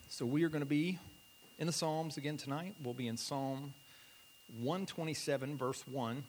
So we are going to be in the Psalms again tonight. We'll be in Psalm 127, verse 1.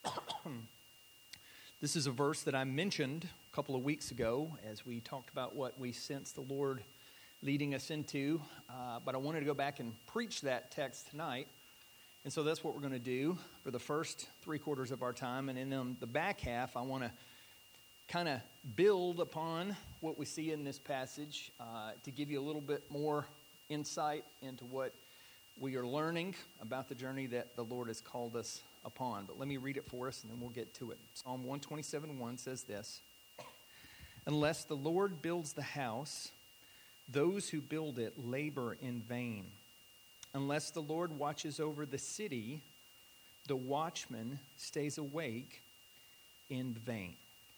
This is a verse that I mentioned a couple of weeks ago as we talked about what we sense the Lord leading us into. But I wanted to go back and preach that text tonight. And so that's what we're going to do for the first 3/4 of our time. And in the back half, I want to kind of build upon what we see in this passage to give you a little bit more insight into what we are learning about the journey that the Lord has called us upon. But let me read it for us and then we'll get to it. Psalm 127:1 says this: "Unless the Lord builds the house, those who build it labor in vain. Unless the Lord watches over the city, the watchman stays awake in vain."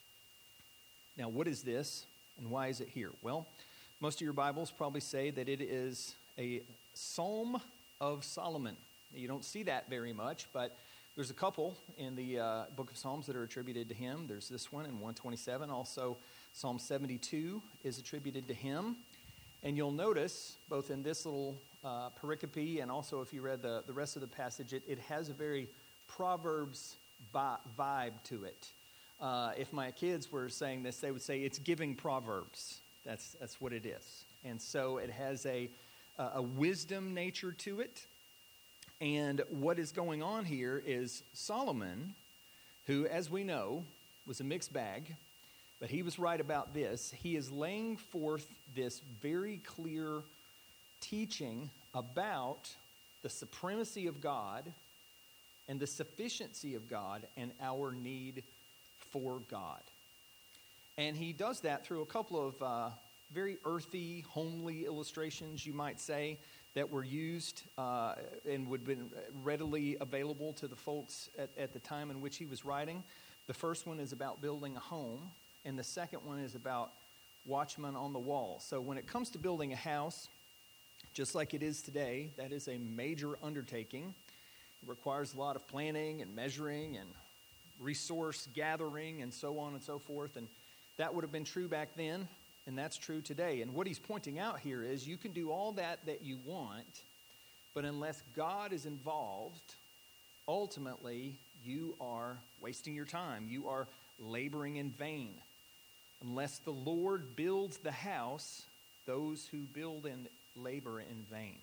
Now, what is this and why is it here? Well, most of your Bibles probably say that it is a Psalm of Solomon. You don't see that very much, but there's a couple in the book of Psalms that are attributed to him. There's this one in 127. Also, Psalm 72 is attributed to him. And you'll notice, both in this little pericope and also if you read the rest of the passage, it has a very Proverbs vibe to it. If my kids were saying this, they would say it's giving Proverbs. That's what it is. And so it has a wisdom nature to it. And what is going on here is Solomon, who, as we know, was a mixed bag, but he was right about this. He is laying forth this very clear teaching about the supremacy of God and the sufficiency of God and our need for God. And he does that through a couple of very earthy, homely illustrations, you might say, that were used and would have been readily available to the folks at the time in which he was writing. The first one is about building a home, and the second one is about watchmen on the wall. So when it comes to building a house, just like it is today, that is a major undertaking. It requires a lot of planning and measuring and resource gathering and so on and so forth. And that would have been true back then, and that's true today. And what he's pointing out here is you can do all that you want, but unless God is involved, ultimately you are wasting your time. You are laboring in vain. Unless the Lord builds the house, those who build and labor in vain.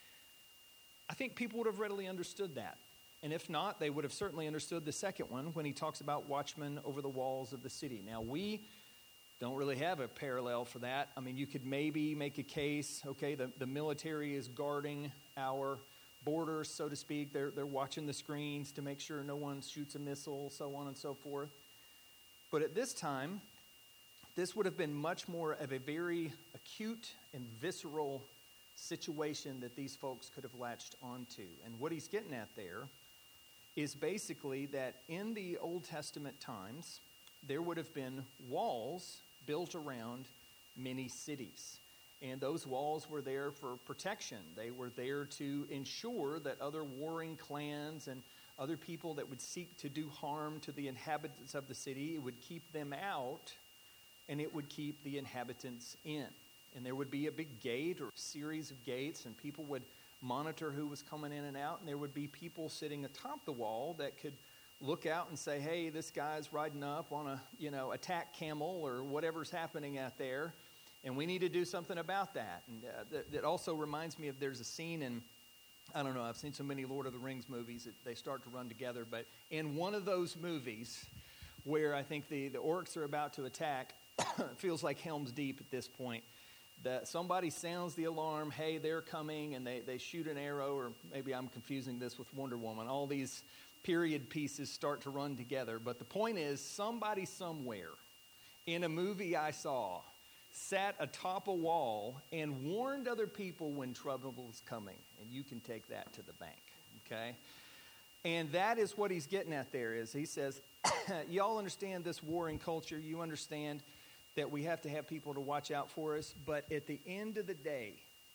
I think people would have readily understood that. And if not, they would have certainly understood the second one when he talks about watchmen over the walls of the city. Now, we don't really have a parallel for that. I mean, you could maybe make a case, okay, the military is guarding our borders, so to speak. They're watching the screens to make sure no one shoots a missile, so on and so forth. But at this time, this would have been much more of a very acute and visceral situation that these folks could have latched onto. And what he's getting at there is basically that in the Old Testament times, there would have been walls built around many cities. And those walls were there for protection. They were there to ensure that other warring clans and other people that would seek to do harm to the inhabitants of the city, it would keep them out and it would keep the inhabitants in. And there would be a big gate or series of gates, and people would monitor who was coming in and out. And there would be people sitting atop the wall that could look out and say, hey, this guy's riding up on a attack camel or whatever's happening out there, and we need to do something about that. And that also reminds me of there's a scene in, I don't know, I've seen so many Lord of the Rings movies that they start to run together, but in one of those movies where I think the orcs are about to attack, it feels like Helm's Deep at this point, that somebody sounds the alarm, hey, they're coming, and they shoot an arrow, or maybe I'm confusing this with Wonder Woman. All these period pieces start to run together. But the point is, somebody somewhere in a movie I saw sat atop a wall and warned other people when trouble was coming. And you can take that to the bank, okay? And that is what he's getting at there, is he says, y'all understand this warring culture. You understand that we have to have people to watch out for us. But at the end of the day,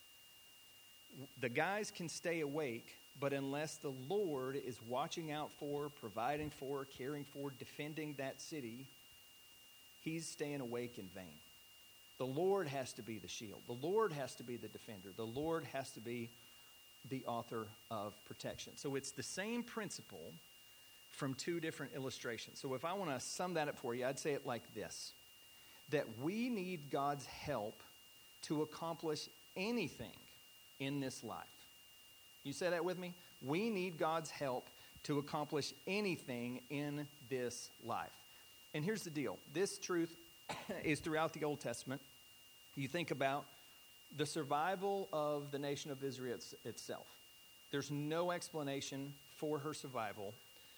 the guys can stay awake, but unless the Lord is watching out for, providing for, caring for, defending that city, he's staying awake in vain. The Lord has to be the shield. The Lord has to be the defender. The Lord has to be the author of protection. So it's the same principle from two different illustrations. So if I want to sum that up for you, I'd say it like this: that we need God's help to accomplish anything in this life. You say that with me? We need God's help to accomplish anything in this life. And here's the deal. This truth is throughout the Old Testament. You think about the survival of the nation of Israel itself. There's no explanation for her survival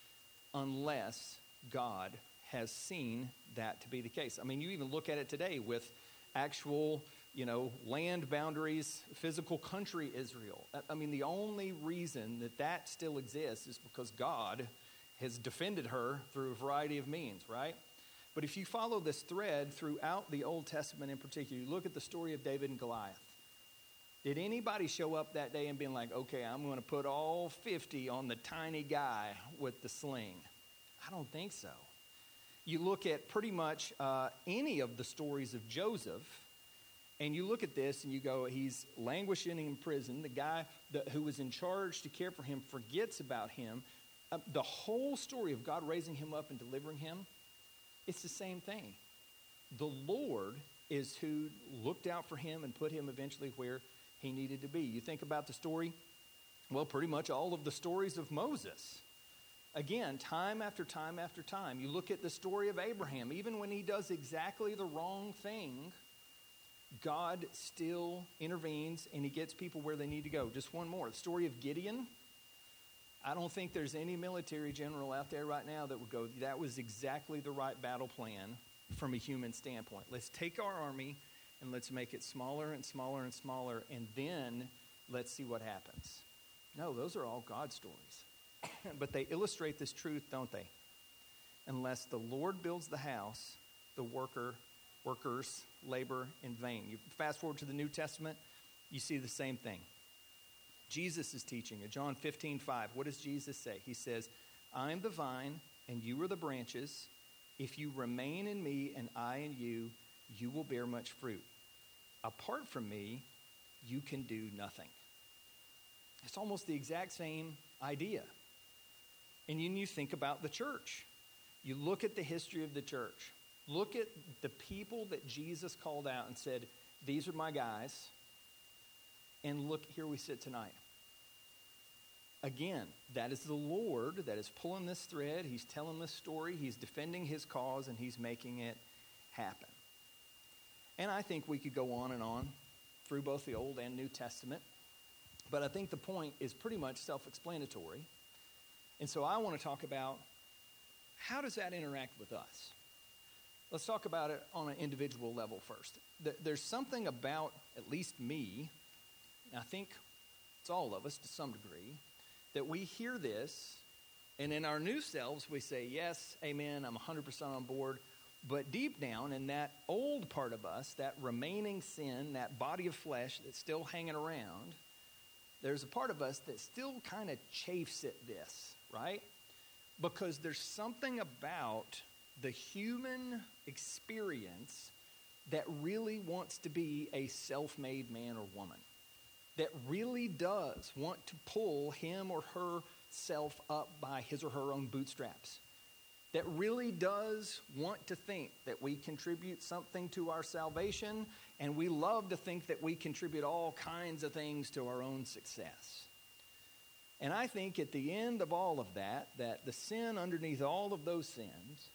unless God has seen that to be the case. I mean, you even look at it today with actual, land boundaries, physical country Israel. I mean, the only reason that still exists is because God has defended her through a variety of means, right? But if you follow this thread throughout the Old Testament in particular, you look at the story of David and Goliath. Did anybody show up that day and be like, okay, I'm going to put all 50 on the tiny guy with the sling? I don't think so. You look at pretty much any of the stories of Joseph, and you look at this and you go, he's languishing in prison. The guy who was in charge to care for him forgets about him. The whole story of God raising him up and delivering him, it's the same thing. The Lord is who looked out for him and put him eventually where he needed to be. You think about the story, pretty much all of the stories of Moses. Again, time after time after time. You look at the story of Abraham. Even when he does exactly the wrong thing, God still intervenes and he gets people where they need to go. Just one more. The story of Gideon. I don't think there's any military general out there right now that would go, that was exactly the right battle plan from a human standpoint. Let's take our army and let's make it smaller and smaller and smaller, and then let's see what happens. No, those are all God stories. But they illustrate this truth, don't they? Unless the Lord builds the house, the workers labor in vain. You fast forward to the New Testament, you see the same thing. Jesus is teaching in John 15:5. What does Jesus say? He says, I am the vine and you are the branches. If you remain in me and I in you, you will bear much fruit. Apart from me, you can do nothing. It's almost the exact same idea. And then you think about the church. You look at the history of the church. Look at the people that Jesus called out and said, these are my guys. And look, here we sit tonight. Again, that is the Lord that is pulling this thread. He's telling this story. He's defending his cause, and he's making it happen. And I think we could go on and on through both the Old and New Testament. But I think the point is pretty much self-explanatory. And so I want to talk about, how does that interact with us? Let's talk about it on an individual level first. There's something about, at least me, I think it's all of us to some degree, that we hear this, and in our new selves we say, yes, amen, I'm 100% on board. But deep down in that old part of us, that remaining sin, that body of flesh that's still hanging around, there's a part of us that still kind of chafes at this, right? Because there's something about the human experience that really wants to be a self-made man or woman, that really does want to pull him or herself up by his or her own bootstraps, that really does want to think that we contribute something to our salvation, and we love to think that we contribute all kinds of things to our own success. And I think at the end of all of that the sin underneath all of those sins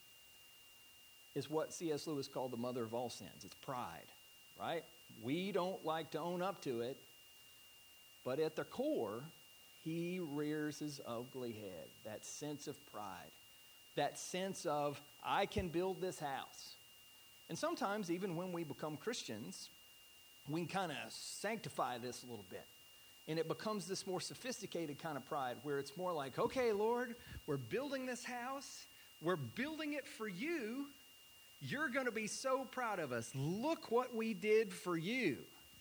is what C.S. Lewis called the mother of all sins. It's pride, right? We don't like to own up to it, but at the core, he rears his ugly head, that sense of pride. That sense of, I can build this house. And sometimes, even when we become Christians, we can kind of sanctify this a little bit. And it becomes this more sophisticated kind of pride where it's more like, okay, Lord, we're building this house. We're building it for you. You're going to be so proud of us. Look what we did for you.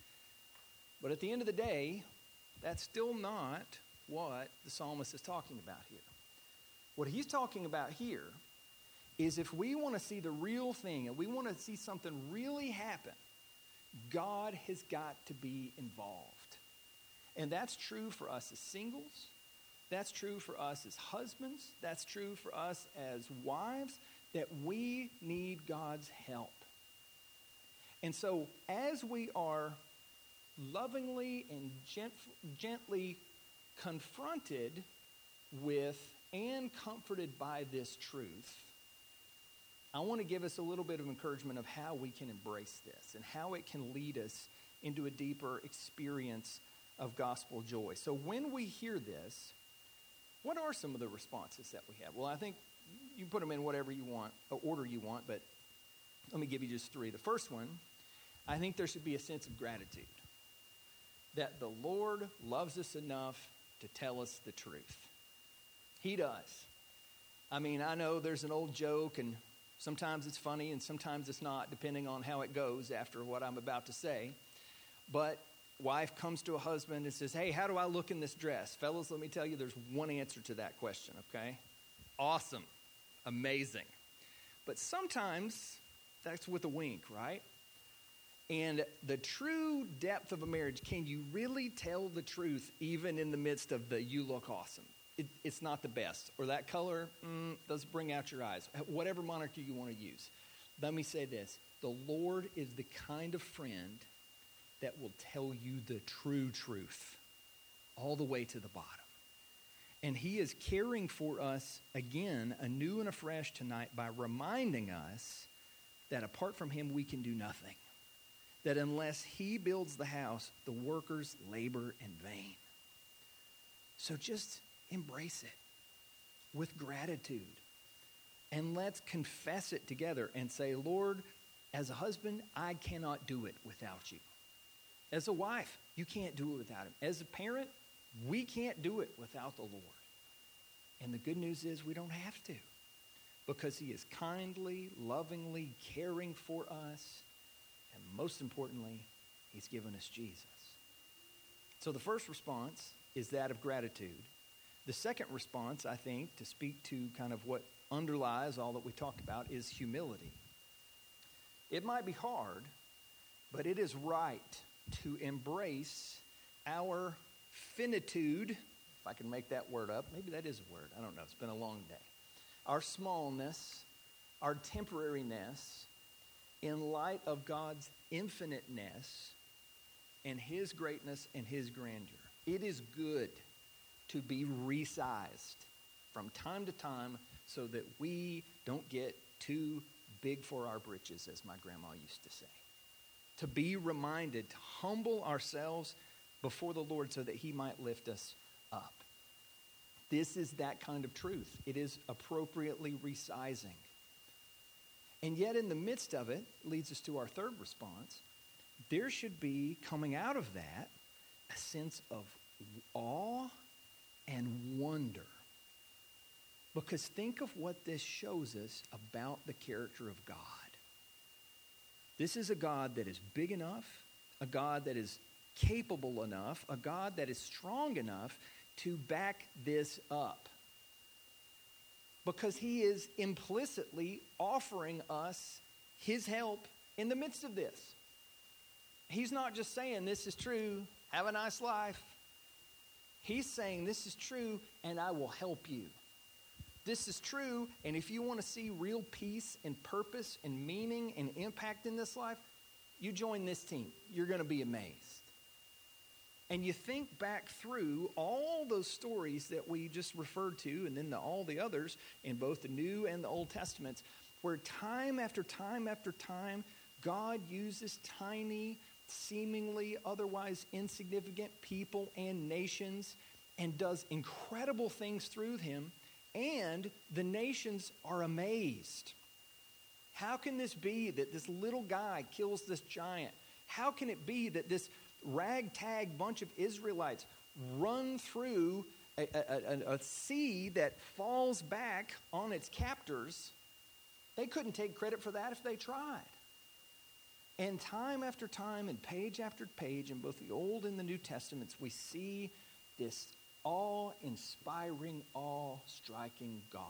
But at the end of the day, that's still not what the psalmist is talking about here. What he's talking about here is if we want to see the real thing and we want to see something really happen, God has got to be involved. And that's true for us as singles. That's true for us as husbands. That's true for us as wives, that we need God's help. And so as we are lovingly and gently confronted with and comforted by this truth, I want to give us a little bit of encouragement of how we can embrace this and how it can lead us into a deeper experience of gospel joy. So when we hear this, what are some of the responses that we have? Well, I think you put them in whatever you want, order you want, but let me give you just three. The first one, I think there should be a sense of gratitude that the Lord loves us enough to tell us the truth. He does. I mean, I know there's an old joke, and sometimes it's funny and sometimes it's not, depending on how it goes after what I'm about to say. But wife comes to a husband and says, hey, how do I look in this dress? Fellas, let me tell you, there's one answer to that question, okay? Awesome. Amazing. But sometimes that's with a wink, right? And the true depth of a marriage, can you really tell the truth even in the midst of the you look awesome? It's not the best. Or that color does bring out your eyes. Whatever moniker you want to use. Let me say this. The Lord is the kind of friend that will tell you the true truth all the way to the bottom. And he is caring for us again, anew and afresh tonight, by reminding us that apart from him, we can do nothing. That unless he builds the house, the workers labor in vain. So just embrace it with gratitude. And let's confess it together and say, Lord, as a husband, I cannot do it without you. As a wife, you can't do it without him. As a parent, we can't do it without the Lord. And the good news is we don't have to, because he is kindly, lovingly caring for us. And most importantly, he's given us Jesus. So the first response is that of gratitude. The second response, I think, to speak to kind of what underlies all that we talked about, is humility. It might be hard, but it is right to embrace our finitude, if I can make that word up. Maybe that is a word. I don't know. It's been a long day. Our smallness, our temporariness, in light of God's infiniteness and his greatness and his grandeur. It is good to be resized from time to time so that we don't get too big for our britches, as my grandma used to say. To be reminded to humble ourselves before the Lord so that he might lift us up. This is that kind of truth. It is appropriately resizing. And yet in the midst of it, leads us to our third response. There should be, coming out of that, a sense of awe and wonder. Because think of what this shows us about the character of God. This is a God that is big enough, a God that is capable enough, a God that is strong enough to back this up. Because he is implicitly offering us his help in the midst of this. He's not just saying, this is true, have a nice life. He's saying, this is true, and I will help you. This is true, and if you want to see real peace and purpose and meaning and impact in this life, you join this team. You're going to be amazed. And you think back through all those stories that we just referred to, and then all the others in both the New and the Old Testaments, where time after time after time, God uses tiny, seemingly otherwise insignificant people and nations and does incredible things through them, and the nations are amazed. How can this be that this little guy kills this giant? How can it be that this ragtag bunch of Israelites run through a sea that falls back on its captors? They couldn't take credit for that if they tried. And time after time and page after page in both the Old and the New Testaments, we see this awe-inspiring, awe-striking God.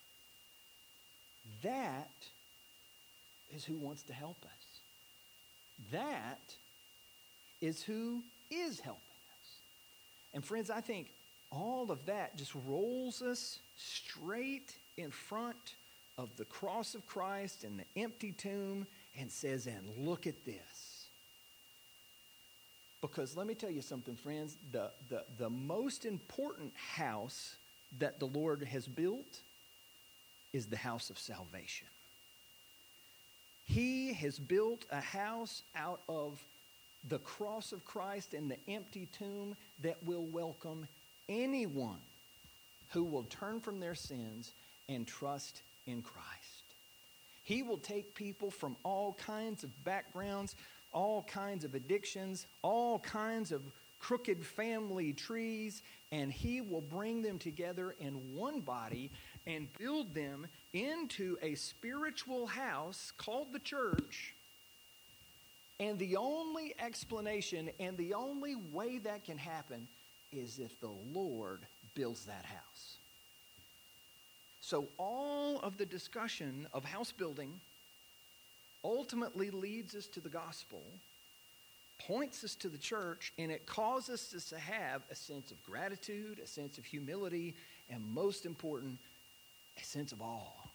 That is who wants to help us. That is who is helping us. And friends, I think all of that just rolls us straight in front of the cross of Christ and the empty tomb and says, and look at this. Because let me tell you something, friends, the most important house that the Lord has built is the house of salvation. He has built a house out of the cross of Christ and the empty tomb that will welcome anyone who will turn from their sins and trust in Christ. He will take people from all kinds of backgrounds, all kinds of addictions, all kinds of crooked family trees, and He will bring them together in one body and build them into a spiritual house called the church. And the only explanation and the only way that can happen is if the Lord builds that house. So all of the discussion of house building ultimately leads us to the gospel, points us to the church, and it causes us to have a sense of gratitude, a sense of humility, and most important, a sense of awe.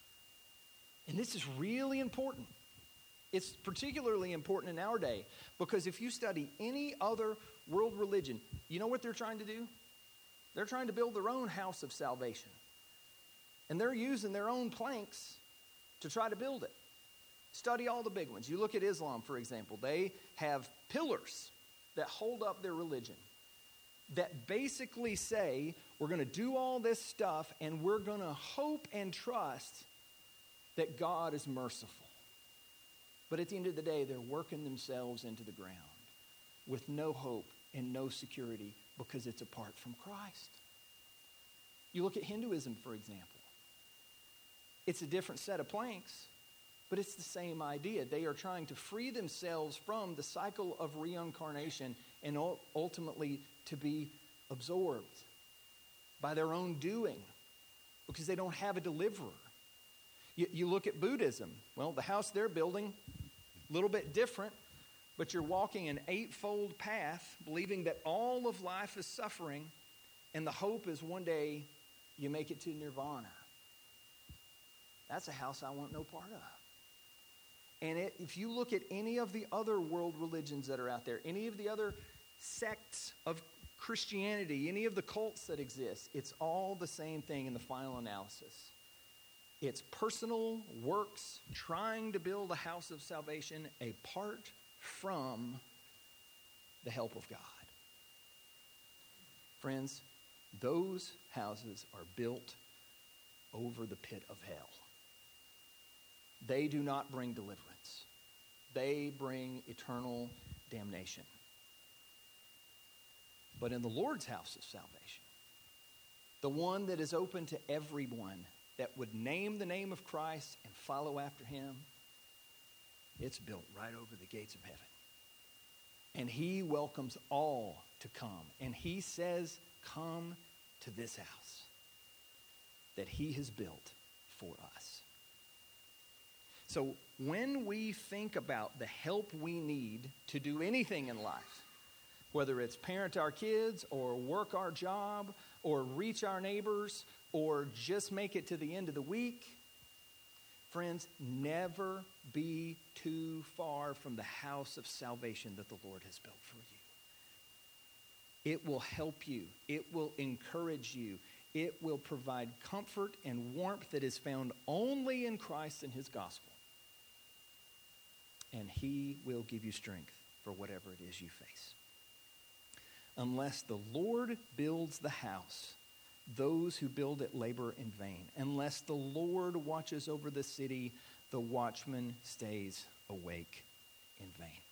And this is really important. It's particularly important in our day because if you study any other world religion, you know what they're trying to do? They're trying to build their own house of salvation. And they're using their own planks to try to build it. Study all the big ones. You look at Islam, for example. They have pillars that hold up their religion that basically say, we're going to do all this stuff and we're going to hope and trust that God is merciful. But at the end of the day, they're working themselves into the ground with no hope and no security because it's apart from Christ. You look at Hinduism, for example. It's a different set of planks, but it's the same idea. They are trying to free themselves from the cycle of reincarnation and ultimately to be absorbed by their own doing because they don't have a deliverer. You look at Buddhism. Well, the house they're building, a little bit different, but you're walking an eightfold path, believing that all of life is suffering, and the hope is one day you make it to nirvana. That's a house I want no part of. And if you look at any of the other world religions that are out there, any of the other sects of Christianity, any of the cults that exist, it's all the same thing in the final analysis. It's personal works trying to build a house of salvation apart from the help of God. Friends, those houses are built over the pit of hell. They do not bring deliverance. They bring eternal damnation. But in the Lord's house of salvation, the one that is open to everyone that would name the name of Christ and follow after Him, it's built right over the gates of heaven. And He welcomes all to come. And He says, come to this house that He has built for us. So when we think about the help we need to do anything in life, whether it's parent our kids or work our job or reach our neighbors or just make it to the end of the week, friends, never be too far from the house of salvation that the Lord has built for you. It will help you. It will encourage you. It will provide comfort and warmth that is found only in Christ and His gospel. And He will give you strength for whatever it is you face. Unless the Lord builds the house, those who build it labor in vain. Unless the Lord watches over the city, the watchman stays awake in vain.